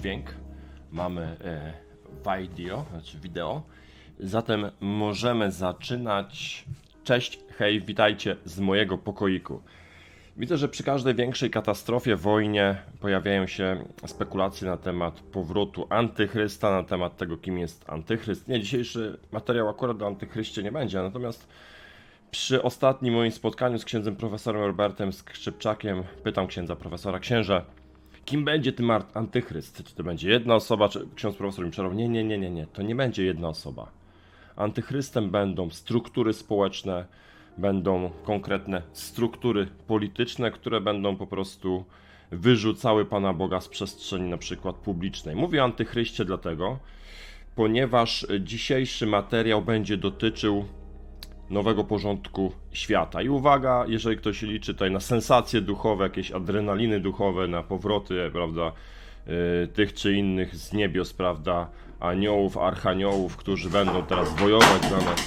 dźwięk, mamy wideo, zatem możemy zaczynać. Cześć, hej, witajcie z mojego pokoiku. Widzę, że przy każdej większej katastrofie, wojnie pojawiają się spekulacje na temat powrotu antychrysta, na temat tego, kim jest antychryst. Nie, dzisiejszy materiał akurat o antychryście nie będzie, natomiast przy ostatnim moim spotkaniu z księdzem profesorem Robertem Skrzypczakiem pytam księdza profesora: księże, kim będzie tym antychryst? Czy to będzie jedna osoba, czy ksiądz profesor mi przerwał? Nie, to nie będzie jedna osoba. Antychrystem będą struktury społeczne, będą konkretne struktury polityczne, które będą po prostu wyrzucały Pana Boga z przestrzeni na przykład publicznej. Mówię o antychryście dlatego, ponieważ dzisiejszy materiał będzie dotyczył nowego porządku świata. I uwaga, jeżeli ktoś liczy tutaj na sensacje duchowe, jakieś adrenaliny duchowe, na powroty, prawda, tych czy innych z niebios, prawda, aniołów, archaniołów, którzy będą teraz wojować za nas.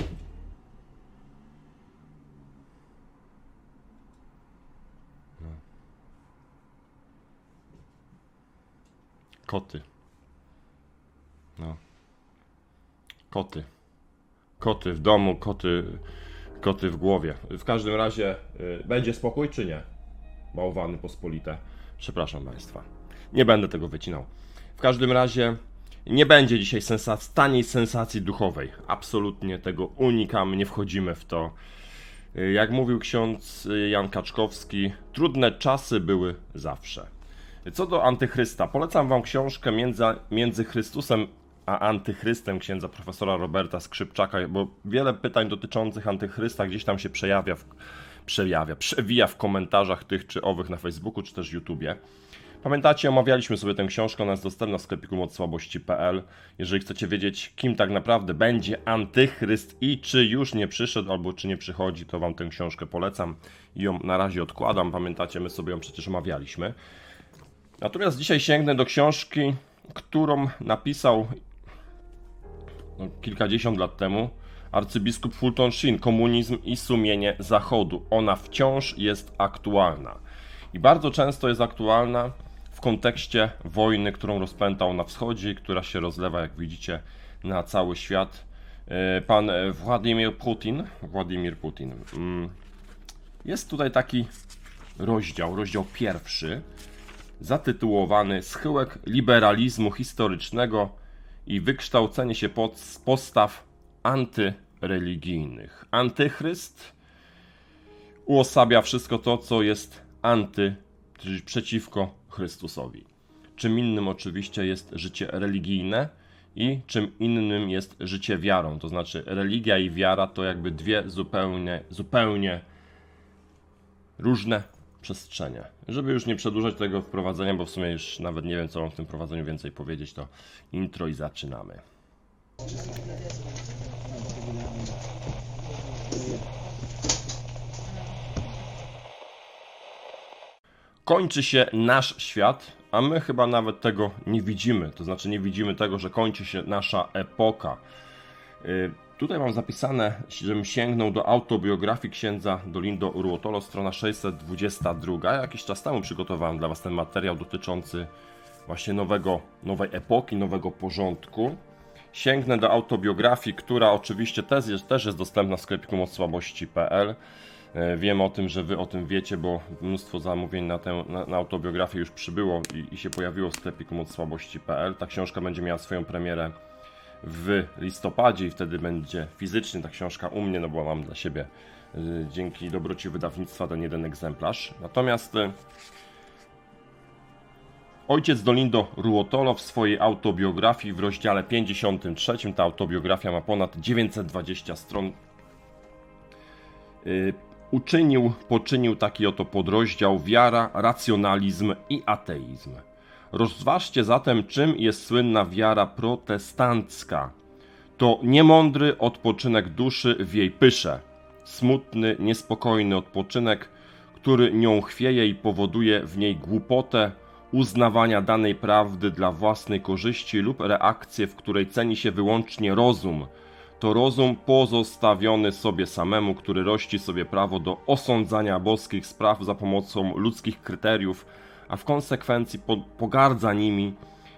Koty. No. Koty w domu, koty w głowie. W każdym razie będzie spokój czy nie? Bałwany pospolite. Przepraszam Państwa. Nie będę tego wycinał. W każdym razie nie będzie dzisiaj taniej sensacji duchowej. Absolutnie tego unikamy, nie wchodzimy w to. Jak mówił ksiądz Jan Kaczkowski, trudne czasy były zawsze. Co do antychrysta, polecam Wam książkę Między Chrystusem a antychrystem księdza profesora Roberta Skrzypczaka, bo wiele pytań dotyczących antychrysta gdzieś tam się przewija w komentarzach tych czy owych na Facebooku, czy też YouTubie. Pamiętacie, omawialiśmy sobie tę książkę, ona jest dostępna w sklepiku mocsłabości.pl. Jeżeli chcecie wiedzieć, kim tak naprawdę będzie antychryst i czy już nie przyszedł, albo czy nie przychodzi, to Wam tę książkę polecam i ją na razie odkładam. Pamiętacie, my sobie ją przecież omawialiśmy. Natomiast dzisiaj sięgnę do książki, którą napisał kilkadziesiąt lat temu arcybiskup Fulton Sheen, Komunizm i sumienie Zachodu. Ona wciąż jest aktualna. I bardzo często jest aktualna w kontekście wojny, którą rozpętał na wschodzie i która się rozlewa, jak widzicie, na cały świat. Pan Władimir Putin. Jest tutaj taki rozdział pierwszy, zatytułowany Schyłek liberalizmu historycznego i wykształcenie się postaw antyreligijnych. Antychryst uosabia wszystko to, co jest czyli przeciwko Chrystusowi. Czym innym oczywiście jest życie religijne i czym innym jest życie wiarą. To znaczy religia i wiara to jakby dwie zupełnie różne przestrzenie. Żeby już nie przedłużać tego wprowadzenia, bo w sumie już nawet nie wiem, co mam w tym prowadzeniu więcej powiedzieć, to intro i zaczynamy. Kończy się nasz świat, a my chyba nawet tego nie widzimy. To znaczy nie widzimy tego, że kończy się nasza epoka. Tutaj mam zapisane, żebym sięgnął do autobiografii księdza Dolindo Ruotolo, strona 622. Ja jakiś czas temu przygotowałem dla Was ten materiał dotyczący właśnie nowej epoki, nowego porządku. Sięgnę do autobiografii, która oczywiście też jest dostępna w sklepiku mocsłabości.pl. Wiem o tym, że Wy o tym wiecie, bo mnóstwo zamówień na autobiografię już przybyło i się pojawiło w sklepiku mocsłabości.pl. Ta książka będzie miała swoją premierę w listopadzie i wtedy będzie fizycznie ta książka u mnie, no bo mam dla siebie dzięki dobroci wydawnictwa ten jeden egzemplarz. Natomiast ojciec Dolindo Ruotolo w swojej autobiografii w rozdziale 53, ta autobiografia ma ponad 920 stron, poczynił taki oto podrozdział: wiara, racjonalizm i ateizm. Rozważcie zatem, czym jest słynna wiara protestancka. To niemądry odpoczynek duszy w jej pysze, smutny, niespokojny odpoczynek, który nią chwieje i powoduje w niej głupotę uznawania danej prawdy dla własnej korzyści lub reakcję, w której ceni się wyłącznie rozum. To rozum pozostawiony sobie samemu, który rości sobie prawo do osądzania boskich spraw za pomocą ludzkich kryteriów, a w konsekwencji pogardza nimi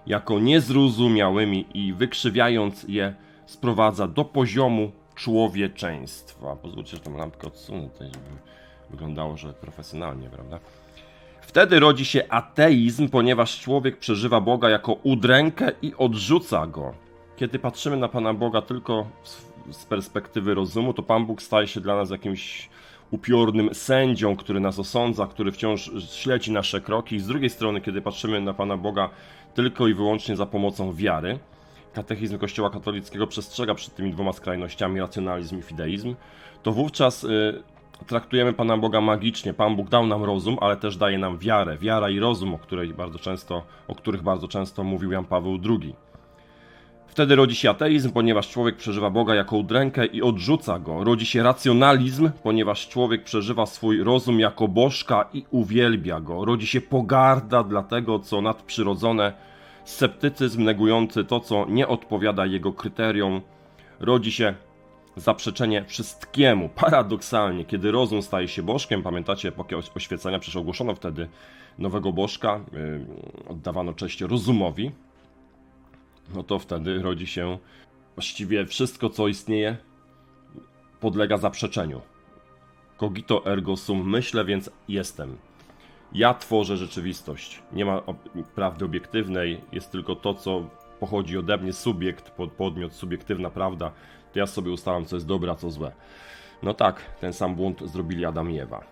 jako niezrozumiałymi i wykrzywiając je sprowadza do poziomu człowieczeństwa. Pozwólcie, że tę lampkę odsunę, tutaj żeby wyglądało, że profesjonalnie, prawda? Wtedy rodzi się ateizm, ponieważ człowiek przeżywa Boga jako udrękę i odrzuca Go. Kiedy patrzymy na Pana Boga tylko z perspektywy rozumu, to Pan Bóg staje się dla nas jakimś upiornym sędzią, który nas osądza, który wciąż śledzi nasze kroki. Z drugiej strony, kiedy patrzymy na Pana Boga tylko i wyłącznie za pomocą wiary, katechizm Kościoła katolickiego przestrzega przed tymi dwoma skrajnościami, racjonalizm i fideizm, to wówczas traktujemy Pana Boga magicznie. Pan Bóg dał nam rozum, ale też daje nam wiarę. Wiara i rozum, o których bardzo często mówił Jan Paweł II. Wtedy rodzi się ateizm, ponieważ człowiek przeżywa Boga jako udrękę i odrzuca Go. Rodzi się racjonalizm, ponieważ człowiek przeżywa swój rozum jako bożka i uwielbia Go. Rodzi się pogarda dla tego, co nadprzyrodzone, sceptycyzm negujący to, co nie odpowiada jego kryteriom. Rodzi się zaprzeczenie wszystkiemu. Paradoksalnie, kiedy rozum staje się bożkiem, pamiętacie epokę oświecenia, przecież ogłoszono wtedy nowego bożka, oddawano cześć rozumowi, no to wtedy rodzi się właściwie wszystko, co istnieje, podlega zaprzeczeniu. Cogito ergo sum, myślę, więc jestem. Ja tworzę rzeczywistość. Nie ma prawdy obiektywnej, jest tylko to, co pochodzi ode mnie, subiekt, podmiot, subiektywna prawda. To ja sobie ustalam, co jest dobre, a co złe. No tak, ten sam błąd zrobili Adam i Ewa.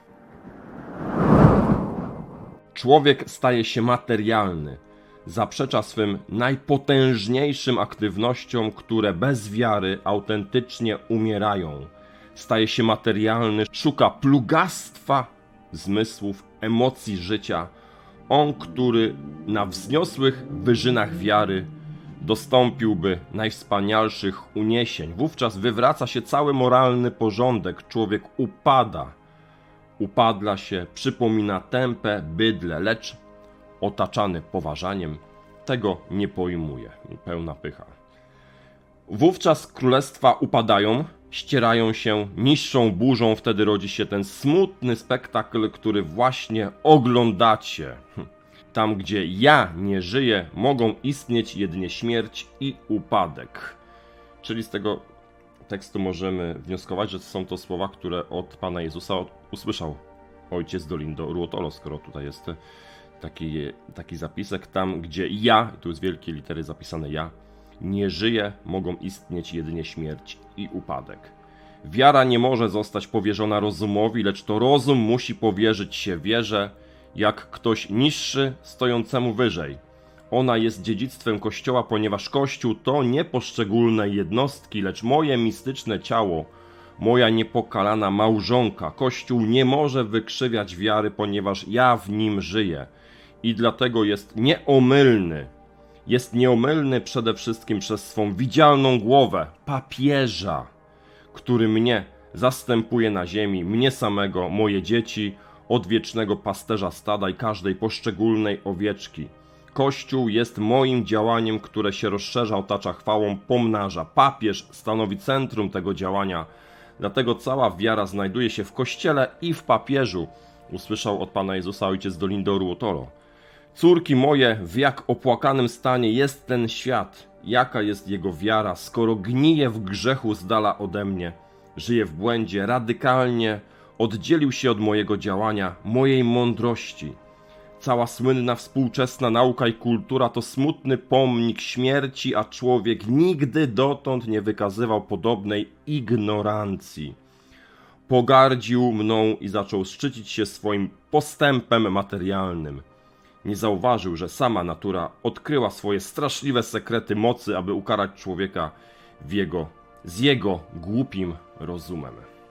Człowiek staje się materialny. Zaprzecza swym najpotężniejszym aktywnościom, które bez wiary autentycznie umierają. Staje się materialny, szuka plugastwa zmysłów, emocji życia. On, który na wzniosłych wyżynach wiary dostąpiłby najwspanialszych uniesień. Wówczas wywraca się cały moralny porządek. Człowiek upadla się, przypomina tępe bydlę, lecz otaczany poważaniem tego nie pojmuje. Pełna pycha. Wówczas królestwa upadają, ścierają się, niższą burzą. Wtedy rodzi się ten smutny spektakl, który właśnie oglądacie. Tam, gdzie ja nie żyję, mogą istnieć jedynie śmierć i upadek. Czyli z tego tekstu możemy wnioskować, że są to słowa, które od Pana Jezusa usłyszał ojciec Dolindo Ruotolo, skoro tutaj jest taki zapisek. Tam, gdzie ja, tu jest wielkie litery zapisane ja, nie żyję, mogą istnieć jedynie śmierć i upadek. Wiara nie może zostać powierzona rozumowi, lecz to rozum musi powierzyć się wierze, jak ktoś niższy stojącemu wyżej. Ona jest dziedzictwem Kościoła, ponieważ Kościół to nie poszczególne jednostki, lecz moje mistyczne ciało, moja niepokalana małżonka. Kościół nie może wykrzywiać wiary, ponieważ ja w nim żyję i dlatego jest nieomylny. Jest nieomylny przede wszystkim przez swą widzialną głowę, papieża, który mnie zastępuje na ziemi, mnie samego, moje dzieci, odwiecznego pasterza stada i każdej poszczególnej owieczki. Kościół jest moim działaniem, które się rozszerza, otacza chwałą, pomnaża. Papież stanowi centrum tego działania, dlatego cała wiara znajduje się w Kościele i w papieżu, usłyszał od Pana Jezusa ojciec Dolindo Ruotolo. Córki moje, w jak opłakanym stanie jest ten świat, jaka jest jego wiara, skoro gnije w grzechu z dala ode mnie, żyje w błędzie, radykalnie oddzielił się od mojego działania, mojej mądrości. Cała słynna współczesna nauka i kultura to smutny pomnik śmierci, a człowiek nigdy dotąd nie wykazywał podobnej ignorancji. Pogardził mną i zaczął szczycić się swoim postępem materialnym. Nie zauważył, że sama natura odkryła swoje straszliwe sekrety mocy, aby ukarać człowieka z jego głupim rozumem.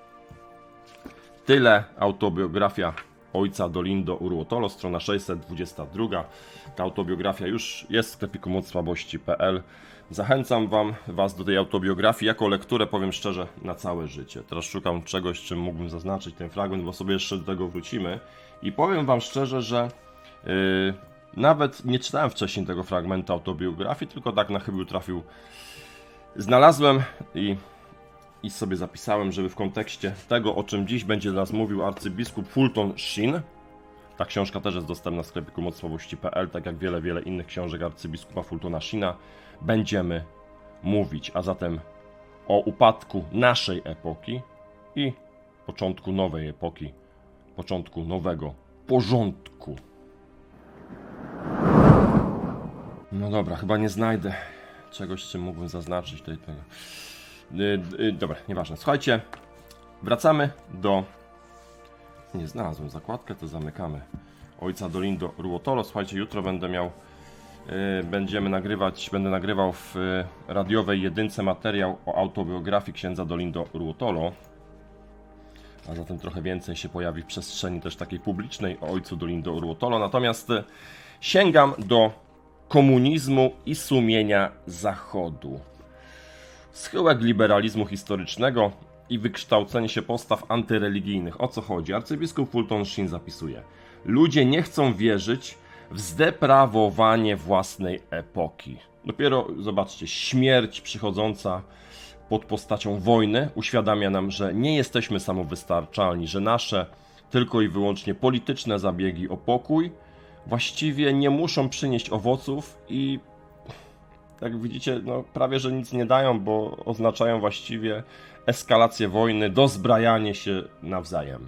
Tyle autobiografia ojca Dolindo Ruotolo, strona 622. Ta autobiografia już jest w sklepiku mocsłabości.pl. Zachęcam Was do tej autobiografii jako lekturę, powiem szczerze, na całe życie. Teraz szukam czegoś, czym mógłbym zaznaczyć ten fragment, bo sobie jeszcze do tego wrócimy. I powiem Wam szczerze, że nawet nie czytałem wcześniej tego fragmentu autobiografii, tylko tak na chybił trafił. Znalazłem i sobie zapisałem, żeby w kontekście tego, o czym dziś będzie dla nas mówił arcybiskup Fulton Sheen, Ta książka też jest dostępna w sklepiku mocosłabości.pl, tak jak wiele innych książek arcybiskupa Fultona Sheena. Będziemy mówić, a zatem o upadku naszej epoki i początku nowej epoki, początku nowego porządku. No dobra, chyba nie znajdę czegoś, czym mógłbym zaznaczyć tutaj tego. Dobra, nieważne. Słuchajcie, wracamy do... Nie znalazłem zakładkę, to zamykamy. Ojca Dolindo Ruotolo. Słuchajcie, jutro będę nagrywał w radiowej jedynce materiał o autobiografii księdza Dolindo Ruotolo. A zatem trochę więcej się pojawi w przestrzeni też takiej publicznej o ojcu Dolindo Ruotolo. Natomiast sięgam do komunizmu i sumienia Zachodu. Schyłek liberalizmu historycznego i wykształcenie się postaw antyreligijnych. O co chodzi? Arcybiskup Fulton Sheen zapisuje: ludzie nie chcą wierzyć w zdeprawowanie własnej epoki. Dopiero, zobaczcie, śmierć przychodząca pod postacią wojny uświadamia nam, że nie jesteśmy samowystarczalni, że nasze tylko i wyłącznie polityczne zabiegi o pokój właściwie nie muszą przynieść owoców i jak widzicie, no, prawie że nic nie dają, bo oznaczają właściwie eskalację wojny, dozbrajanie się nawzajem.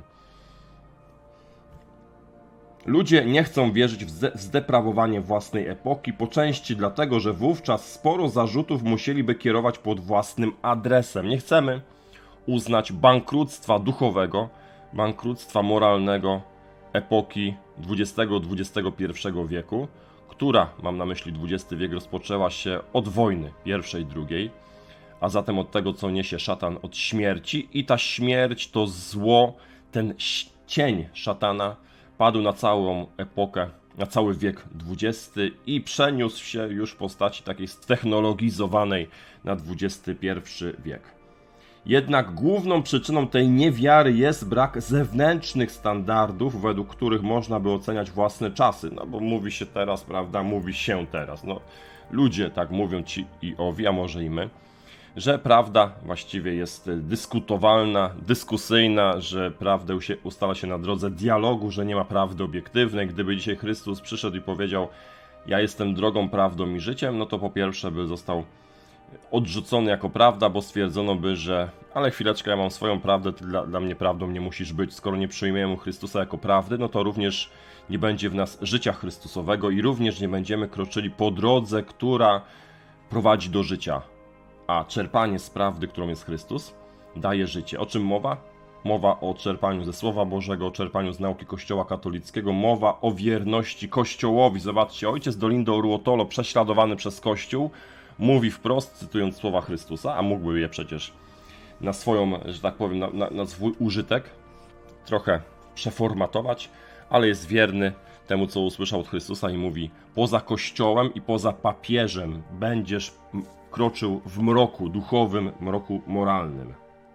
Ludzie nie chcą wierzyć w zdeprawowanie własnej epoki, po części dlatego, że wówczas sporo zarzutów musieliby kierować pod własnym adresem. Nie chcemy uznać bankructwa duchowego, bankructwa moralnego epoki XX-XXI wieku, która, mam na myśli XX wiek, rozpoczęła się od wojny pierwszej, drugiej, a zatem od tego, co niesie szatan, od śmierci, i ta śmierć, to zło, ten cień szatana padł na całą epokę, na cały wiek XX i przeniósł się już w postaci takiej ztechnologizowanej na XXI wiek. Jednak główną przyczyną tej niewiary jest brak zewnętrznych standardów, według których można by oceniać własne czasy. No bo mówi się teraz, prawda, mówi się teraz. No, ludzie tak mówią, ci i owi, a może i my, że prawda właściwie jest dyskutowalna, dyskusyjna, że prawdę ustala się na drodze dialogu, że nie ma prawdy obiektywnej. Gdyby dzisiaj Chrystus przyszedł i powiedział: ja jestem drogą, prawdą i życiem, no to po pierwsze by został odrzucony jako prawda, bo stwierdzono by, że ale chwileczkę, ja mam swoją prawdę, ty dla mnie prawdą nie musisz być. Skoro nie przyjmujemy Chrystusa jako prawdy, no to również nie będzie w nas życia Chrystusowego i również nie będziemy kroczyli po drodze, która prowadzi do życia. A czerpanie z prawdy, którą jest Chrystus, daje życie. O czym mowa? Mowa o czerpaniu ze Słowa Bożego, o czerpaniu z nauki Kościoła katolickiego, mowa o wierności Kościołowi. Zobaczcie, ojciec Dolindo Ruotolo, prześladowany przez Kościół, mówi wprost, cytując słowa Chrystusa, a mógłby je przecież na swoją, że tak powiem, na swój użytek trochę przeformatować, ale jest wierny temu, co usłyszał od Chrystusa i mówi: poza Kościołem i poza papieżem będziesz kroczył w mroku duchowym, mroku moralnym.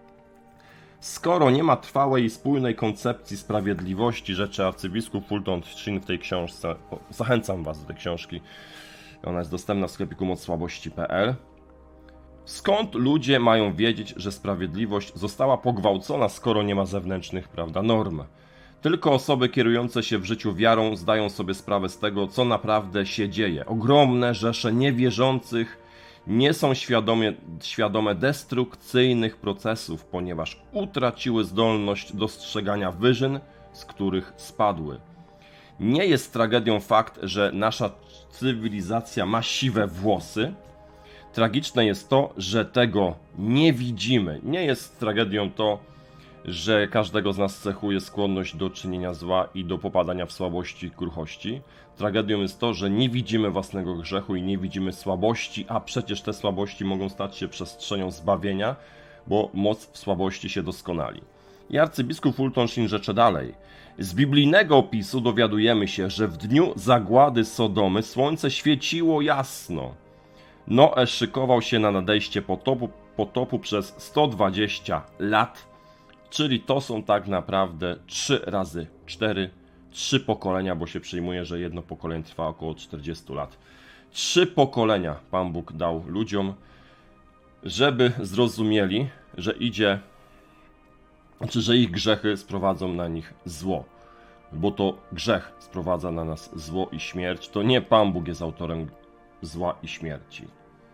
Skoro nie ma trwałej i spójnej koncepcji sprawiedliwości, rzeczy arcybiskup Fulton Sheen w tej książce, zachęcam was do tej książki, ona jest dostępna w sklepiku mocosłabości.pl. Skąd ludzie mają wiedzieć, że sprawiedliwość została pogwałcona, skoro nie ma zewnętrznych, prawda, norm? Tylko osoby kierujące się w życiu wiarą zdają sobie sprawę z tego, co naprawdę się dzieje. Ogromne rzesze niewierzących nie są świadome destrukcyjnych procesów, ponieważ utraciły zdolność dostrzegania wyżyn, z których spadły. Nie jest tragedią fakt, że nasza cywilizacja ma siwe włosy. Tragiczne jest to, że tego nie widzimy. Nie jest tragedią to, że każdego z nas cechuje skłonność do czynienia zła i do popadania w słabości i kruchości. Tragedią jest to, że nie widzimy własnego grzechu i nie widzimy słabości, a przecież te słabości mogą stać się przestrzenią zbawienia, bo moc w słabości się doskonali. I arcybiskup Fulton Sheen rzecze dalej. Z biblijnego opisu dowiadujemy się, że w dniu zagłady Sodomy słońce świeciło jasno. Noe szykował się na nadejście potopu przez 120 lat, czyli to są tak naprawdę 3 razy 4, 3 pokolenia, bo się przyjmuje, że jedno pokolenie trwa około 40 lat. 3 pokolenia Pan Bóg dał ludziom, żeby zrozumieli, że że ich grzechy sprowadzą na nich zło. bo to grzech sprowadza na nas zło i śmierć. To nie Pan Bóg jest autorem zła i śmierci.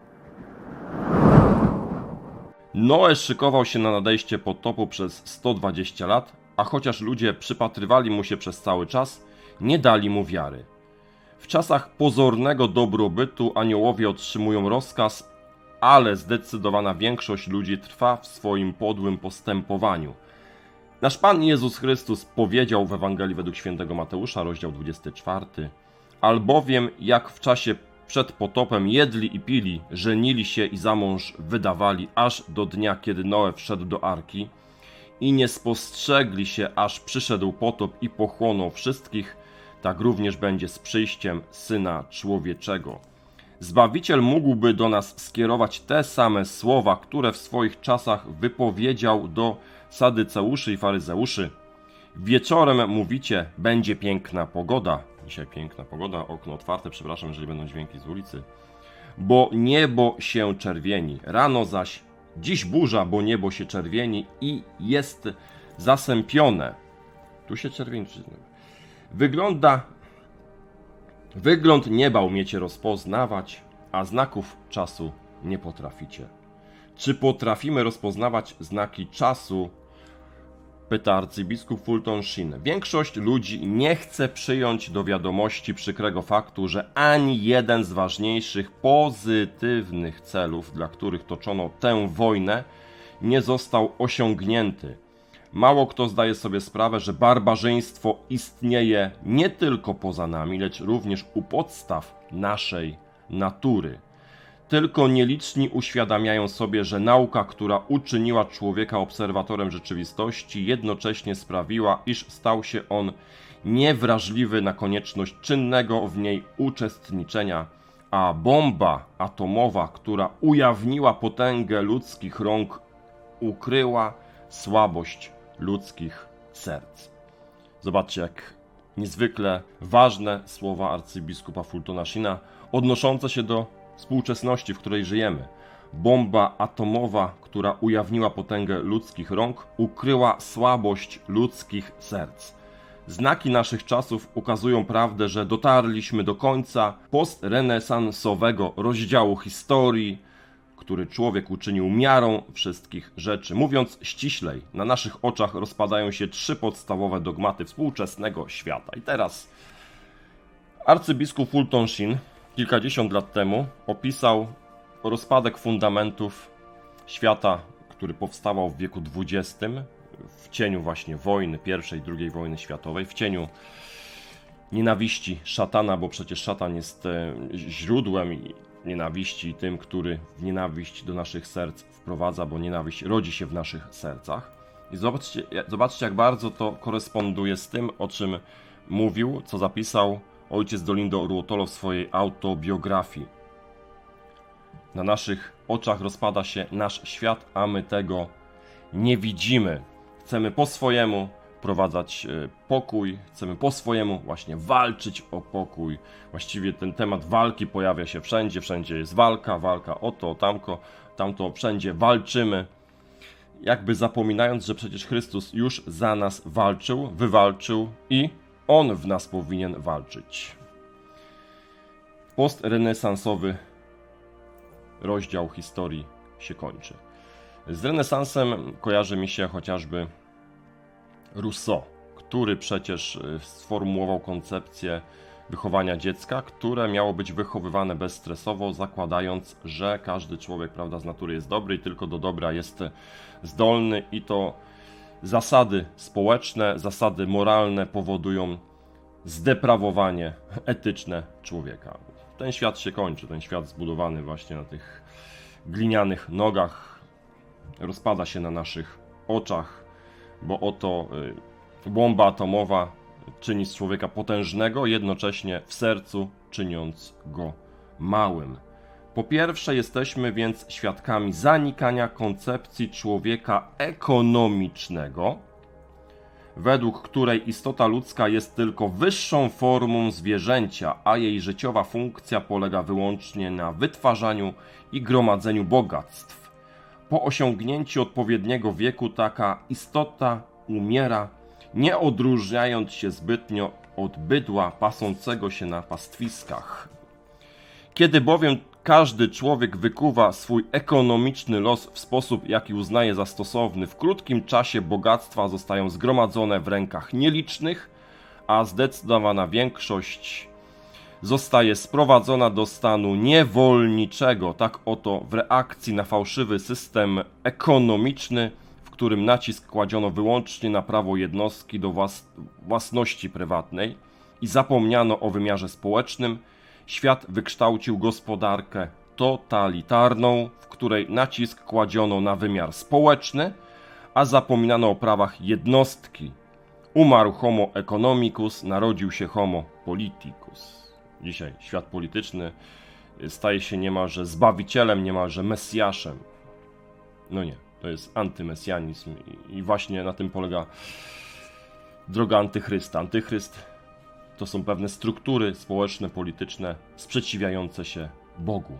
Noe szykował się na nadejście potopu przez 120 lat, a chociaż ludzie przypatrywali mu się przez cały czas, nie dali mu wiary. W czasach pozornego dobrobytu aniołowie otrzymują rozkaz, ale zdecydowana większość ludzi trwa w swoim podłym postępowaniu. Nasz Pan Jezus Chrystus powiedział w Ewangelii według świętego Mateusza, rozdział 24: albowiem jak w czasie przed potopem jedli i pili, żenili się i za mąż wydawali, aż do dnia, kiedy Noe wszedł do arki, i nie spostrzegli się, aż przyszedł potop i pochłonął wszystkich, tak również będzie z przyjściem Syna Człowieczego. Zbawiciel mógłby do nas skierować te same słowa, które w swoich czasach wypowiedział do sadyceuszy i faryzeuszy. Wieczorem mówicie, będzie piękna pogoda. Dzisiaj piękna pogoda, okno otwarte, przepraszam, jeżeli będą dźwięki z ulicy. Bo niebo się czerwieni, rano zaś dziś burza, bo niebo się czerwieni i jest zasępione. Tu się czerwieni. Wygląd nieba umiecie rozpoznawać, a znaków czasu nie potraficie. Czy potrafimy rozpoznawać znaki czasu? Pyta arcybiskup Fulton Sheen. Większość ludzi nie chce przyjąć do wiadomości przykrego faktu, że ani jeden z ważniejszych pozytywnych celów, dla których toczono tę wojnę, nie został osiągnięty. Mało kto zdaje sobie sprawę, że barbarzyństwo istnieje nie tylko poza nami, lecz również u podstaw naszej natury. Tylko nieliczni uświadamiają sobie, że nauka, która uczyniła człowieka obserwatorem rzeczywistości, jednocześnie sprawiła, iż stał się on niewrażliwy na konieczność czynnego w niej uczestniczenia, a bomba atomowa, która ujawniła potęgę ludzkich rąk, ukryła słabość ludzkich serc. Zobaczcie, jak niezwykle ważne słowa arcybiskupa Fultona Sheena odnoszące się do współczesności, w której żyjemy. Bomba atomowa, która ujawniła potęgę ludzkich rąk, ukryła słabość ludzkich serc. Znaki naszych czasów ukazują prawdę, że dotarliśmy do końca postrenesansowego rozdziału historii, który człowiek uczynił miarą wszystkich rzeczy. Mówiąc ściślej, na naszych oczach rozpadają się 3 podstawowe dogmaty współczesnego świata. I teraz arcybiskup Fulton Sheen kilkadziesiąt lat temu opisał rozpadek fundamentów świata, który powstawał w wieku XX, w cieniu właśnie wojny, I i II wojny światowej, w cieniu nienawiści szatana, bo przecież szatan jest źródłem nienawiści i tym, który nienawiść do naszych serc wprowadza, bo nienawiść rodzi się w naszych sercach. I zobaczcie, jak bardzo to koresponduje z tym, o czym mówił, co zapisał ojciec Dolindo Ruotolo w swojej autobiografii. Na naszych oczach rozpada się nasz świat, a my tego nie widzimy. Chcemy po swojemu wprowadzać pokój, chcemy po swojemu właśnie walczyć o pokój. Właściwie ten temat walki pojawia się wszędzie, wszędzie jest walka, walka o to, tamto, wszędzie walczymy. Jakby zapominając, że przecież Chrystus już za nas walczył, wywalczył i On w nas powinien walczyć. Postrenesansowy rozdział historii się kończy. Z renesansem kojarzy mi się chociażby Rousseau, który przecież sformułował koncepcję wychowania dziecka, które miało być wychowywane bezstresowo, zakładając, że każdy człowiek, prawda, z natury jest dobry i tylko do dobra jest zdolny i to zasady społeczne, zasady moralne powodują zdeprawowanie etyczne człowieka. Ten świat się kończy, ten świat zbudowany właśnie na tych glinianych nogach rozpada się na naszych oczach, bo oto bomba atomowa czyni z człowieka potężnego, jednocześnie w sercu czyniąc go małym. Po pierwsze, jesteśmy więc świadkami zanikania koncepcji człowieka ekonomicznego, według której istota ludzka jest tylko wyższą formą zwierzęcia, a jej życiowa funkcja polega wyłącznie na wytwarzaniu i gromadzeniu bogactw. Po osiągnięciu odpowiedniego wieku taka istota umiera nie odróżniając się zbytnio od bydła pasącego się na pastwiskach. Kiedy bowiem każdy człowiek wykuwa swój ekonomiczny los w sposób, jaki uznaje za stosowny, w krótkim czasie bogactwa zostają zgromadzone w rękach nielicznych, a zdecydowana większość zostaje sprowadzona do stanu niewolniczego, tak oto w reakcji na fałszywy system ekonomiczny, w którym nacisk kładziono wyłącznie na prawo jednostki do własności prywatnej i zapomniano o wymiarze społecznym, świat wykształcił gospodarkę totalitarną, w której nacisk kładziono na wymiar społeczny, a zapominano o prawach jednostki. Umarł homo economicus, narodził się homo politicus. Dzisiaj świat polityczny staje się niemalże zbawicielem, niemalże mesjaszem. No nie, to jest antymesjanizm i właśnie na tym polega droga antychrysta. Antychryst to są pewne struktury społeczne, polityczne sprzeciwiające się Bogu.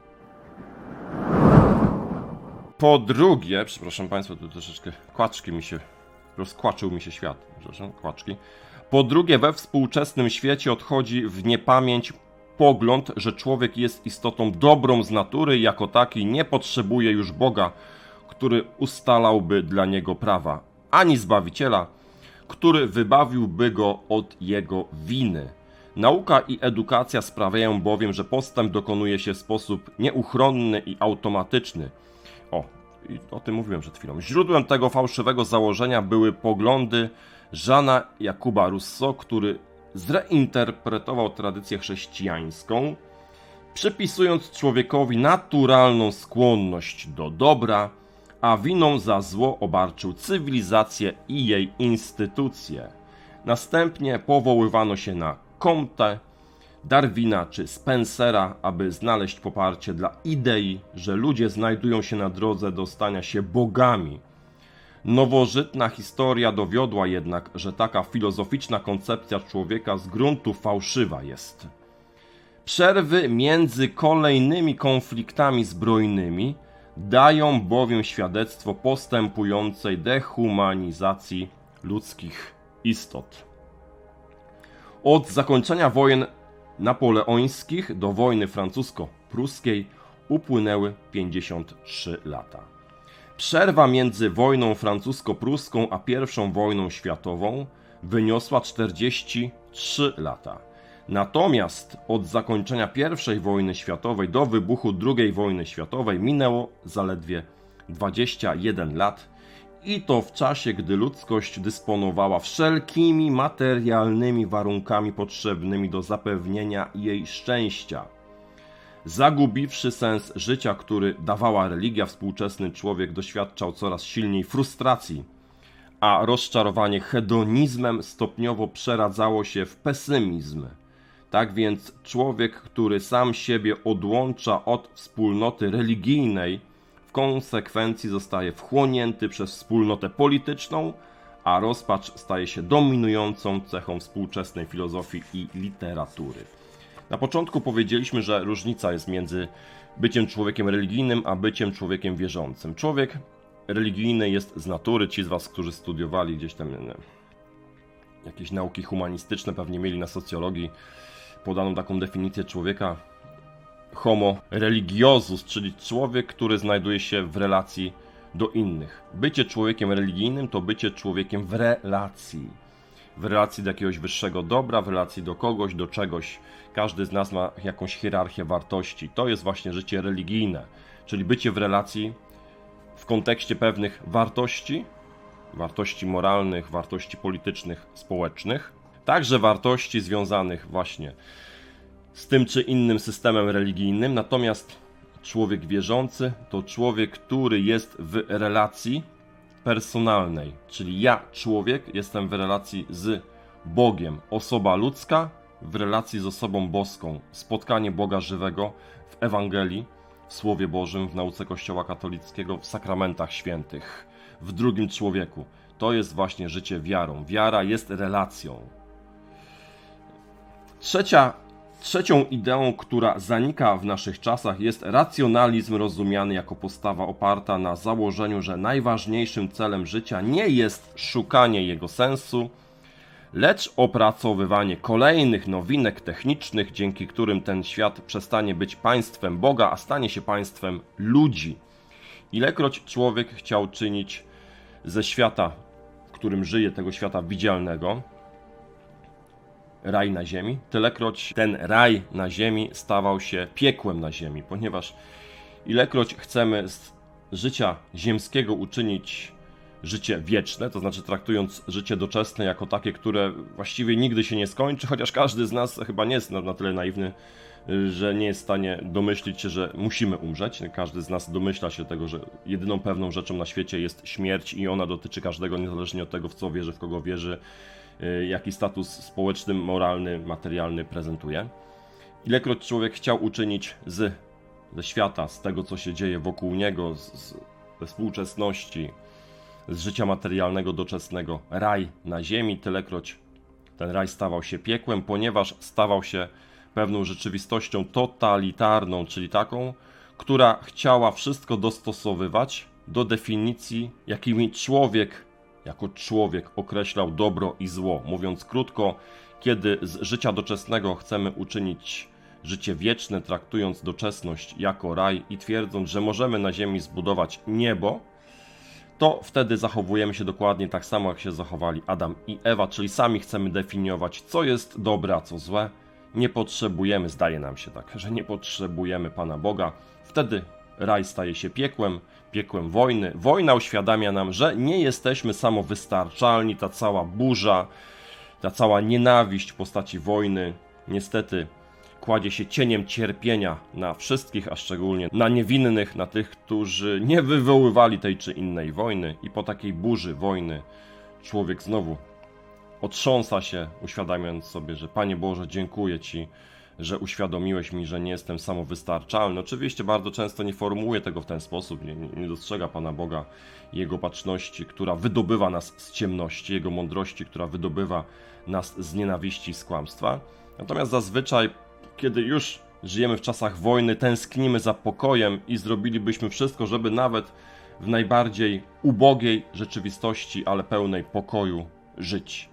Po drugie, przepraszam Państwa, tu troszeczkę kłaczki mi się, rozkłaczył mi się świat, przepraszam, kłaczki. Po drugie, we współczesnym świecie odchodzi w niepamięć pogląd, że człowiek jest istotą dobrą z natury i jako taki nie potrzebuje już Boga, który ustalałby dla niego prawa, ani Zbawiciela, który wybawiłby go od jego winy. Nauka i edukacja sprawiają bowiem, że postęp dokonuje się w sposób nieuchronny i automatyczny. O tym mówiłem przed chwilą. Źródłem tego fałszywego założenia były poglądy Jeana Jakuba Rousseau, który zreinterpretował tradycję chrześcijańską, przypisując człowiekowi naturalną skłonność do dobra, a winą za zło obarczył cywilizację i jej instytucje. Następnie powoływano się na Comte, Darwina czy Spencera, aby znaleźć poparcie dla idei, że ludzie znajdują się na drodze do stania się bogami. Nowożytna historia dowiodła jednak, że taka filozoficzna koncepcja człowieka z gruntu fałszywa jest. Przerwy między kolejnymi konfliktami zbrojnymi dają bowiem świadectwo postępującej dehumanizacji ludzkich istot. Od zakończenia wojen napoleońskich do wojny francusko-pruskiej upłynęły 53 lata. Przerwa między wojną francusko-pruską a I wojną światową wyniosła 43 lata. Natomiast od zakończenia I wojny światowej do wybuchu II wojny światowej minęło zaledwie 21 lat i to w czasie, gdy ludzkość dysponowała wszelkimi materialnymi warunkami potrzebnymi do zapewnienia jej szczęścia. Zagubiwszy sens życia, który dawała religia, współczesny człowiek doświadczał coraz silniej frustracji, a rozczarowanie hedonizmem stopniowo przeradzało się w pesymizm. Tak więc człowiek, który sam siebie odłącza od wspólnoty religijnej, w konsekwencji zostaje wchłonięty przez wspólnotę polityczną, a rozpacz staje się dominującą cechą współczesnej filozofii i literatury. Na początku powiedzieliśmy, że różnica jest między byciem człowiekiem religijnym, a byciem człowiekiem wierzącym. Człowiek religijny jest z natury, ci z Was, którzy studiowali gdzieś tam jakieś nauki humanistyczne, pewnie mieli na socjologii podaną taką definicję człowieka: homo religiosus, czyli człowiek, który znajduje się w relacji do innych. Bycie człowiekiem religijnym to bycie człowiekiem w relacji do jakiegoś wyższego dobra, w relacji do kogoś, do czegoś. Każdy z nas ma jakąś hierarchię wartości. To jest właśnie życie religijne, czyli bycie w relacji w kontekście pewnych wartości, wartości moralnych, wartości politycznych, społecznych, także wartości związanych właśnie z tym czy innym systemem religijnym. Natomiast człowiek wierzący to człowiek, który jest w relacji personalnej, czyli ja, człowiek, jestem w relacji z Bogiem, osoba ludzka w relacji z osobą boską, spotkanie Boga żywego w Ewangelii, w Słowie Bożym, w nauce Kościoła katolickiego, w sakramentach świętych, w drugim człowieku. To jest właśnie życie wiarą. Wiara jest relacją. Trzecią ideą, która zanika w naszych czasach, jest racjonalizm rozumiany jako postawa oparta na założeniu, że najważniejszym celem życia nie jest szukanie jego sensu, lecz opracowywanie kolejnych nowinek technicznych, dzięki którym ten świat przestanie być państwem Boga, a stanie się państwem ludzi. Ilekroć człowiek chciał czynić ze świata, w którym żyje, tego świata widzialnego, raj na ziemi, tylekroć ten raj na ziemi stawał się piekłem na ziemi, ponieważ ilekroć chcemy z życia ziemskiego uczynić życie wieczne, to znaczy traktując życie doczesne jako takie, które właściwie nigdy się nie skończy, chociaż każdy z nas chyba nie jest na tyle naiwny, że nie jest w stanie domyślić się, że musimy umrzeć. Każdy z nas domyśla się tego, że jedyną pewną rzeczą na świecie jest śmierć i ona dotyczy każdego, niezależnie od tego, w co wierzy, w kogo wierzy, jaki status społeczny, moralny, materialny prezentuje. Ilekroć człowiek chciał uczynić ze świata, z tego, co się dzieje wokół niego, ze współczesności, z życia materialnego, doczesnego, raj na ziemi, tylekroć ten raj stawał się piekłem, ponieważ stawał się pewną rzeczywistością totalitarną, czyli taką, która chciała wszystko dostosowywać do definicji, jakimi człowiek jako człowiek określał dobro i zło. Mówiąc krótko, kiedy z życia doczesnego chcemy uczynić życie wieczne, traktując doczesność jako raj i twierdząc, że możemy na ziemi zbudować niebo, to wtedy zachowujemy się dokładnie tak samo, jak się zachowali Adam i Ewa, czyli sami chcemy definiować, co jest dobre, a co złe. Nie potrzebujemy, zdaje nam się tak, że nie potrzebujemy Pana Boga. Wtedy raj staje się piekłem, piekłem wojny. Wojna uświadamia nam, że nie jesteśmy samowystarczalni. Ta cała burza, ta cała nienawiść w postaci wojny niestety kładzie się cieniem cierpienia na wszystkich, a szczególnie na niewinnych, na tych, którzy nie wywoływali tej czy innej wojny. I po takiej burzy wojny człowiek znowu otrząsa się, uświadamiając sobie, że Panie Boże, dziękuję Ci, że uświadomiłeś mi, że nie jestem samowystarczalny. Oczywiście bardzo często nie formułuję tego w ten sposób, nie dostrzega Pana Boga, Jego baczności, która wydobywa nas z ciemności, Jego mądrości, która wydobywa nas z nienawiści i z kłamstwa. Natomiast zazwyczaj, kiedy już żyjemy w czasach wojny, tęsknimy za pokojem i zrobilibyśmy wszystko, żeby nawet w najbardziej ubogiej rzeczywistości, ale pełnej pokoju żyć.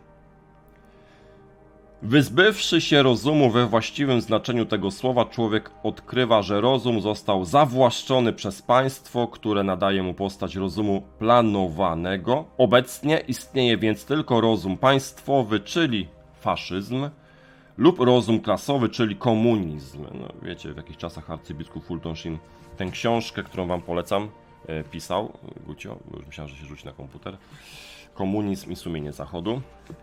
Wyzbywszy się rozumu we właściwym znaczeniu tego słowa, człowiek odkrywa, że rozum został zawłaszczony przez państwo, które nadaje mu postać rozumu planowanego. Obecnie istnieje więc tylko rozum państwowy, czyli faszyzm, lub rozum klasowy, czyli komunizm. No, wiecie, w jakich czasach arcybiskup Fulton Sheen tę książkę, którą wam polecam, pisał. Gucio, bo już myślałem, że się rzuci na komputer. Komunizm i sumienie Zachodu.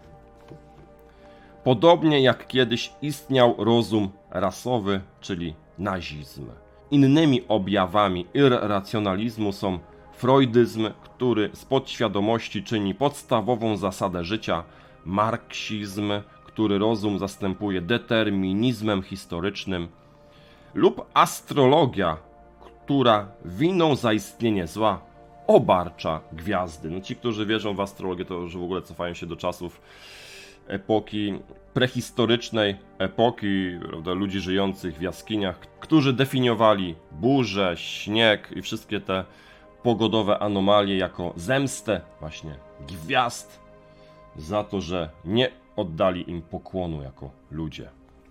Podobnie jak kiedyś istniał rozum rasowy, czyli nazizm. Innymi objawami irracjonalizmu są freudyzm, który z podświadomości czyni podstawową zasadę życia, marksizm, który rozum zastępuje determinizmem historycznym, lub astrologia, która winą za istnienie zła obarcza gwiazdy. No ci, którzy wierzą w astrologię, to już w ogóle cofają się do czasów epoki prehistorycznej, epoki, prawda, ludzi żyjących w jaskiniach, którzy definiowali burzę, śnieg i wszystkie te pogodowe anomalie jako zemstę właśnie gwiazd za to, że nie oddali im pokłonu jako ludzie.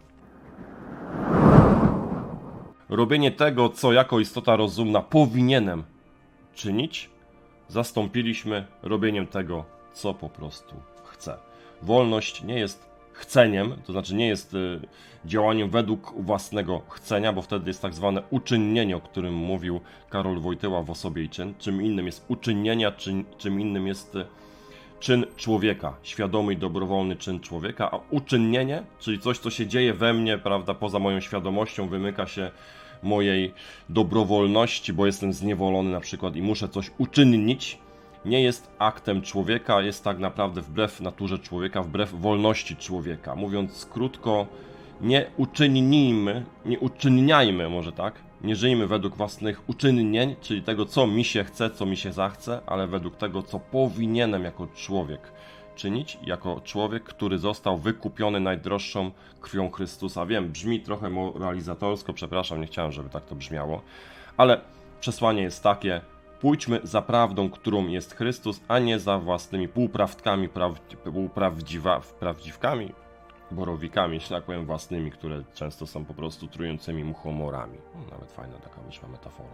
Robienie tego, co jako istota rozumna powinienem czynić, zastąpiliśmy robieniem tego, co po prostu chcę. Wolność nie jest chceniem, to znaczy nie jest działaniem według własnego chcenia, bo wtedy jest tak zwane uczynnienie, o którym mówił Karol Wojtyła w Osobie i czyn. Czym innym jest uczynnienie, a czym innym jest czyn człowieka, świadomy i dobrowolny czyn człowieka, a uczynnienie, czyli coś, co się dzieje we mnie, prawda, poza moją świadomością, wymyka się mojej dobrowolności, bo jestem zniewolony na przykład i muszę coś uczynnić, nie jest aktem człowieka, jest tak naprawdę wbrew naturze człowieka, wbrew wolności człowieka. Mówiąc krótko, nie uczynniajmy, może tak, nie żyjmy według własnych uczynnień, czyli tego, co mi się chce, co mi się zachce, ale według tego, co powinienem jako człowiek czynić jako człowiek, który został wykupiony najdroższą krwią Chrystusa. Wiem, brzmi trochę moralizatorsko, przepraszam, nie chciałem, żeby tak to brzmiało, ale przesłanie jest takie: pójdźmy za prawdą, którą jest Chrystus, a nie za własnymi półprawdkami, prawdziwkami, borowikami, że tak powiem, własnymi, które często są po prostu trującymi muchomorami. Nawet fajna taka wyszła metafora.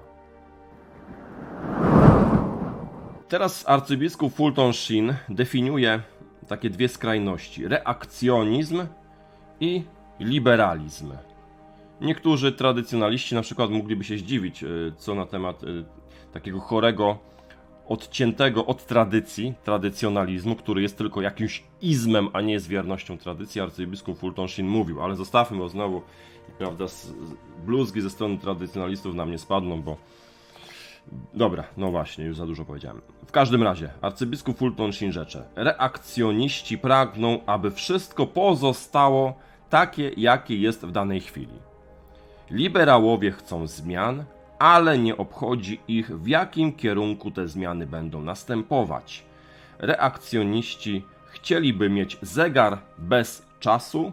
Teraz arcybiskup Fulton Sheen definiuje takie dwie skrajności: reakcjonizm i liberalizm. Niektórzy tradycjonaliści na przykład mogliby się zdziwić, co na temat takiego chorego, odciętego od tradycji, tradycjonalizmu, który jest tylko jakimś izmem, a nie jest wiernością tradycji, arcybiskup Fulton Sheen mówił, ale zostawmy go znowu, prawda, bluzgi ze strony tradycjonalistów na mnie spadną, bo dobra, no właśnie, już za dużo powiedziałem. W każdym razie, arcybiskup Fulton Sheen rzecze: reakcjoniści pragną, aby wszystko pozostało takie, jakie jest w danej chwili. Liberałowie chcą zmian, ale nie obchodzi ich, w jakim kierunku te zmiany będą następować. Reakcjoniści chcieliby mieć zegar bez czasu.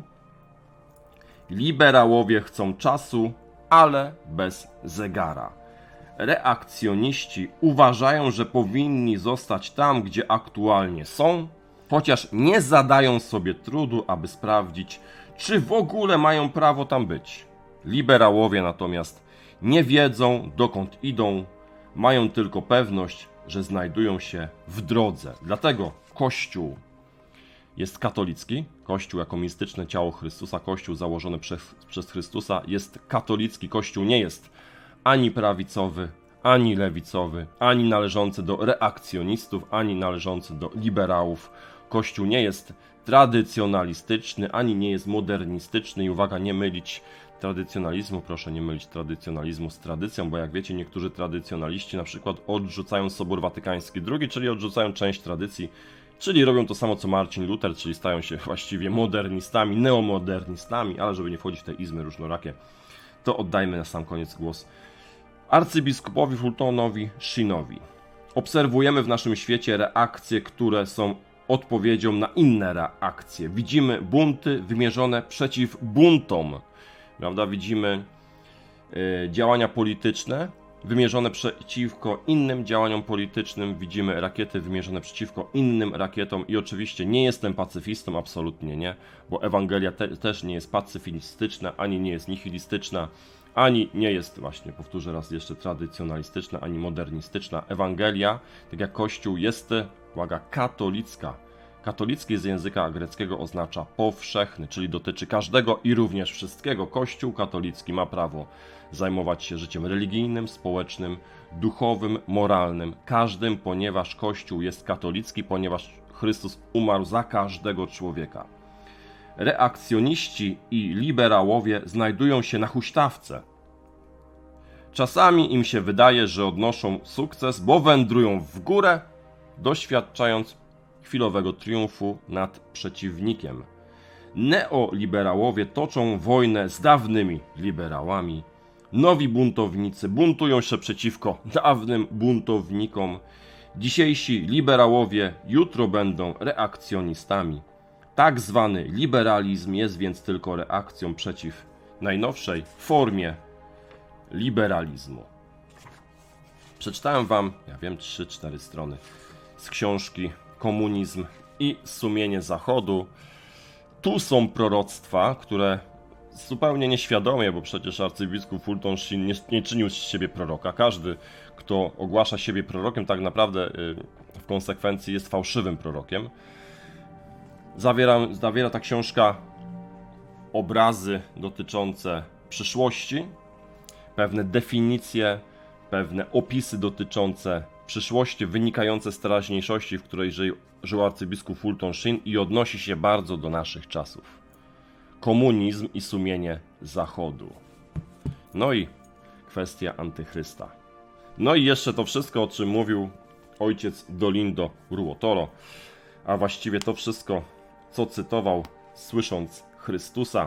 Liberałowie chcą czasu, ale bez zegara. Reakcjoniści uważają, że powinni zostać tam, gdzie aktualnie są, chociaż nie zadają sobie trudu, aby sprawdzić, czy w ogóle mają prawo tam być. Liberałowie natomiast nie wiedzą, dokąd idą, mają tylko pewność, że znajdują się w drodze. Dlatego Kościół jest katolicki, Kościół jako mistyczne ciało Chrystusa, Kościół założony przez Chrystusa jest katolicki. Kościół nie jest ani prawicowy, ani lewicowy, ani należący do reakcjonistów, ani należący do liberałów. Kościół nie jest tradycjonalistyczny, ani nie jest modernistyczny i uwaga, nie mylić tradycjonalizmu, proszę nie mylić tradycjonalizmu z tradycją, bo jak wiecie, niektórzy tradycjonaliści na przykład odrzucają Sobór Watykański II, czyli odrzucają część tradycji, czyli robią to samo co Marcin Luther, czyli stają się właściwie modernistami, neomodernistami, ale żeby nie wchodzić w te izmy różnorakie, to oddajmy na sam koniec głos arcybiskupowi Fultonowi Sheenowi. Obserwujemy w naszym świecie reakcje, które są odpowiedzią na inne reakcje. Widzimy bunty wymierzone przeciw buntom. Prawda? Widzimy działania polityczne wymierzone przeciwko innym działaniom politycznym. Widzimy rakiety wymierzone przeciwko innym rakietom i oczywiście nie jestem pacyfistą, absolutnie nie, bo Ewangelia też nie jest pacyfistyczna, ani nie jest nihilistyczna, ani nie jest, właśnie powtórzę raz jeszcze, tradycjonalistyczna, ani modernistyczna. Ewangelia, tak jak Kościół, jest, uwaga, katolicka. Katolicki z języka greckiego oznacza powszechny, czyli dotyczy każdego i również wszystkiego. Kościół katolicki ma prawo zajmować się życiem religijnym, społecznym, duchowym, moralnym, każdym, ponieważ Kościół jest katolicki, ponieważ Chrystus umarł za każdego człowieka. Reakcjoniści i liberałowie znajdują się na huśtawce. Czasami im się wydaje, że odnoszą sukces, bo wędrują w górę, doświadczając chwilowego triumfu nad przeciwnikiem. Neoliberałowie toczą wojnę z dawnymi liberałami. Nowi buntownicy buntują się przeciwko dawnym buntownikom. Dzisiejsi liberałowie jutro będą reakcjonistami. Tak zwany liberalizm jest więc tylko reakcją przeciw najnowszej formie liberalizmu. Przeczytałem wam, ja wiem, 3-4 strony z książki Komunizm i sumienie Zachodu. Tu są proroctwa, które zupełnie nieświadomie, bo przecież arcybiskup Fulton Sheen nie czynił z siebie proroka. Każdy, kto ogłasza siebie prorokiem, tak naprawdę w konsekwencji jest fałszywym prorokiem. Zawiera ta książka obrazy dotyczące przyszłości, pewne definicje, pewne opisy dotyczące przyszłości wynikające z teraźniejszości, w której żył arcybiskup Fulton Sheen i odnosi się bardzo do naszych czasów. Komunizm i sumienie Zachodu. No i kwestia antychrysta. No i jeszcze to wszystko, o czym mówił ojciec Dolindo Ruotoro, a właściwie to wszystko, co cytował, słysząc Chrystusa,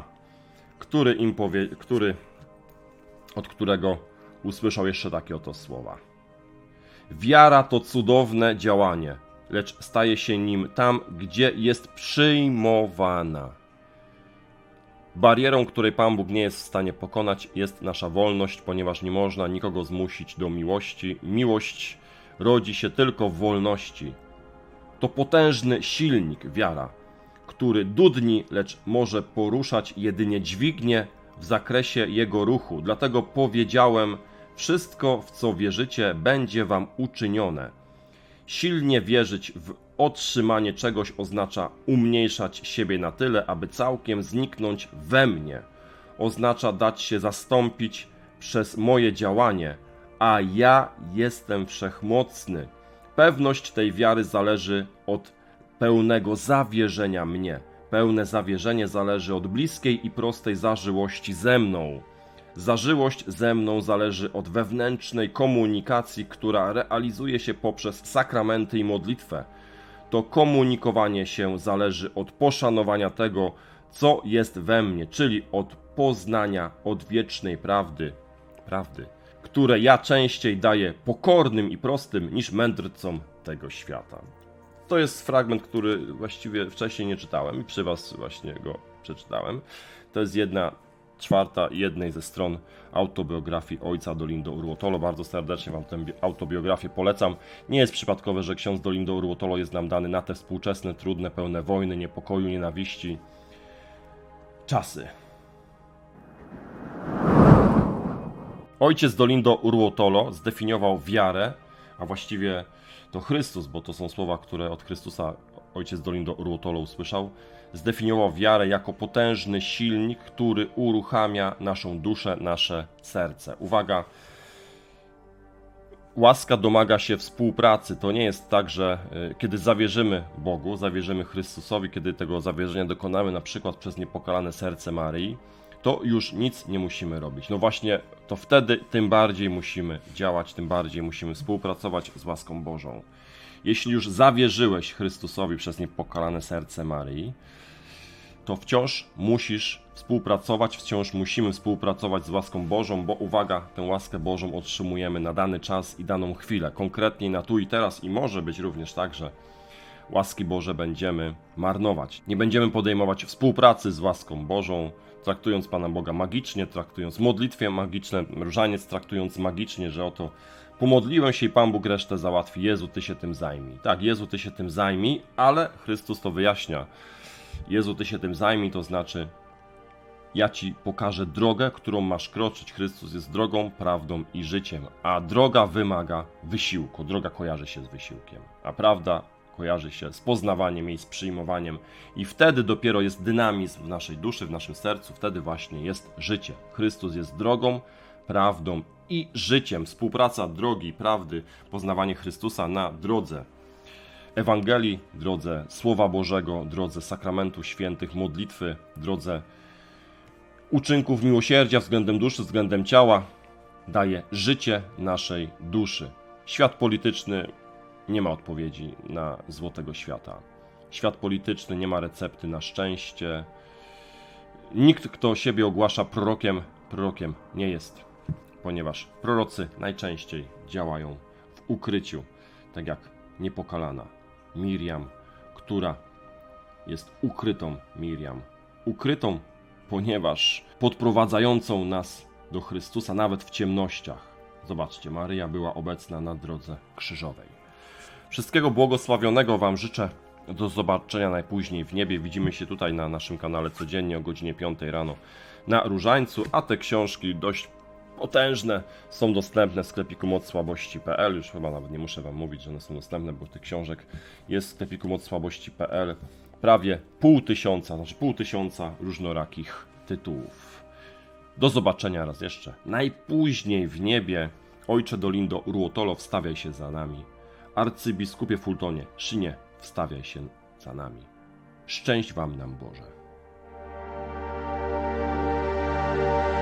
od którego usłyszał jeszcze takie oto słowa. Wiara to cudowne działanie, lecz staje się nim tam, gdzie jest przyjmowana. Barierą, której Pan Bóg nie jest w stanie pokonać, jest nasza wolność, ponieważ nie można nikogo zmusić do miłości. Miłość rodzi się tylko w wolności. To potężny silnik, wiara, który dudni, lecz może poruszać jedynie dźwignię w zakresie jego ruchu. Dlatego powiedziałem, wszystko, w co wierzycie, będzie wam uczynione. Silnie wierzyć w otrzymanie czegoś oznacza umniejszać siebie na tyle, aby całkiem zniknąć we mnie. Oznacza dać się zastąpić przez moje działanie, a ja jestem wszechmocny. Pewność tej wiary zależy od pełnego zawierzenia mnie. Pełne zawierzenie zależy od bliskiej i prostej zażyłości ze mną. Zażyłość ze mną zależy od wewnętrznej komunikacji, która realizuje się poprzez sakramenty i modlitwę. To komunikowanie się zależy od poszanowania tego, co jest we mnie, czyli od poznania odwiecznej prawdy, które ja częściej daję pokornym i prostym niż mędrcom tego świata. To jest fragment, który właściwie wcześniej nie czytałem i przy was właśnie go przeczytałem. To jest 1/4 jednej ze stron autobiografii ojca Dolindo Uruotolo. Bardzo serdecznie wam tę autobiografię polecam. Nie jest przypadkowe, że ksiądz Dolindo Uruotolo jest nam dany na te współczesne, trudne, pełne wojny, niepokoju, nienawiści czasy. Ojciec Dolindo Uruotolo zdefiniował wiarę, a właściwie to Chrystus, bo to są słowa, które od Chrystusa ojciec Dolindo Uruotolo usłyszał, zdefiniował wiarę jako potężny silnik, który uruchamia naszą duszę, nasze serce. Uwaga, łaska domaga się współpracy. To nie jest tak, że kiedy zawierzymy Bogu, zawierzymy Chrystusowi, kiedy tego zawierzenia dokonamy na przykład przez niepokalane serce Maryi, to już nic nie musimy robić. No właśnie, to wtedy tym bardziej musimy działać, tym bardziej musimy współpracować z łaską Bożą. Jeśli już zawierzyłeś Chrystusowi przez niepokalane serce Maryi, to wciąż musisz współpracować, wciąż musimy współpracować z łaską Bożą, bo uwaga, tę łaskę Bożą otrzymujemy na dany czas i daną chwilę, konkretnie na tu i teraz i może być również tak, że łaski Boże będziemy marnować. Nie będziemy podejmować współpracy z łaską Bożą, traktując Pana Boga magicznie, traktując modlitwie magiczne, różaniec traktując magicznie, że oto pomodliłem się i Pan Bóg resztę załatwi. Jezu, Ty się tym zajmij. Tak, Jezu, Ty się tym zajmij, ale Chrystus to wyjaśnia. Jezu, Ty się tym zajmij, to znaczy ja Ci pokażę drogę, którą masz kroczyć. Chrystus jest drogą, prawdą i życiem, a droga wymaga wysiłku. Droga kojarzy się z wysiłkiem, a prawda kojarzy się z poznawaniem jej, z przyjmowaniem i wtedy dopiero jest dynamizm w naszej duszy, w naszym sercu, wtedy właśnie jest życie. Chrystus jest drogą, prawdą i życiem. Współpraca drogi, prawdy, poznawanie Chrystusa na drodze Ewangelii, drodze Słowa Bożego, drodze sakramentu świętych, modlitwy, drodze uczynków miłosierdzia względem duszy, względem ciała, daje życie naszej duszy. Świat polityczny nie ma odpowiedzi na zło tego świata. Świat polityczny nie ma recepty na szczęście. Nikt, kto siebie ogłasza prorokiem nie jest, ponieważ prorocy najczęściej działają w ukryciu, tak jak niepokalana Miriam, która jest ukrytą Miriam. Ukrytą, ponieważ podprowadzającą nas do Chrystusa nawet w ciemnościach. Zobaczcie, Maryja była obecna na drodze krzyżowej. Wszystkiego błogosławionego Wam życzę. Do zobaczenia najpóźniej w niebie. Widzimy się tutaj na naszym kanale codziennie o godzinie 5 rano na Różańcu, a te książki dość potężne są dostępne w sklepiku mocsłabości.pl. Już chyba nawet nie muszę Wam mówić, że one są dostępne, bo tych książek jest w sklepiku mocsłabości.pl prawie 500 różnorakich tytułów. Do zobaczenia raz jeszcze. Najpóźniej w niebie. Ojcze Dolindo Uruotolo, wstawiaj się za nami. Arcybiskupie Fultonie Szynie, wstawiaj się za nami. Szczęść Wam nam Boże.